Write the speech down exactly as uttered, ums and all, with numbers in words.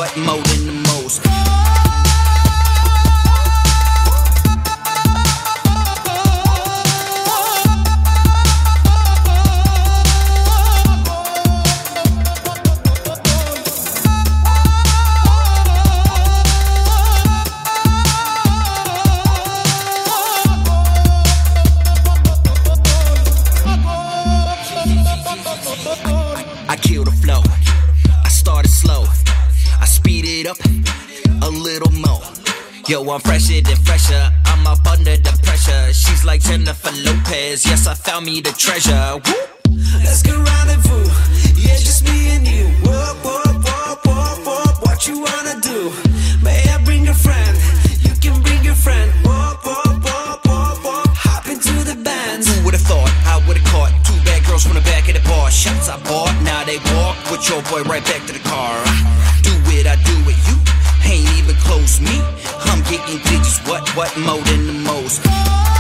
what more than the most. I kill the flow, I started slow, I speed it up a little more. Yo, I'm fresher than fresher, I'm up under the pressure. She's like Jennifer Lopez, yes, I found me the treasure. Woo! Let's get rendezvous, yeah, just me and you. Whoop, whoop, whoop, whoop, whoop, what you wanna do? May I bring a friend? You can bring your friend. Whoop, whoop, whoop, whoop, whoop, hop into the band. Who would've thought I would've caught two bad girls from the back of the bar? Shots I bought, now they walk with your boy right back to the car. I do it, I do it, you ain't even close me. I'm getting digits, what, what more than the most.